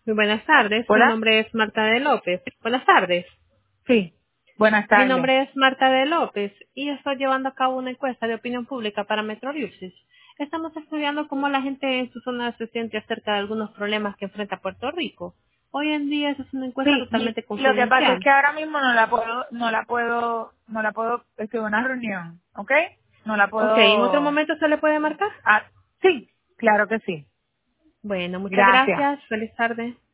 Muy buenas tardes, mi Hola. nombre es Marta de López. Buenas tardes, Sí. Buenas mi tardes. nombre es Marta de López y estoy llevando a cabo una encuesta de opinión pública para Metro Usage. Estamos estudiando cómo la gente en su zona se siente acerca de algunos problemas que enfrenta Puerto Rico. Hoy en día esa es una encuesta Sí. totalmente Lo que pasa es confidencial. que ahora mismo estoy en una reunión, ¿ok? No la Ok, ¿en otro puedo. momento se le puede marcar? Ah, sí. Claro que sí. Bueno, muchas Gracias. gracias. Feliz tarde.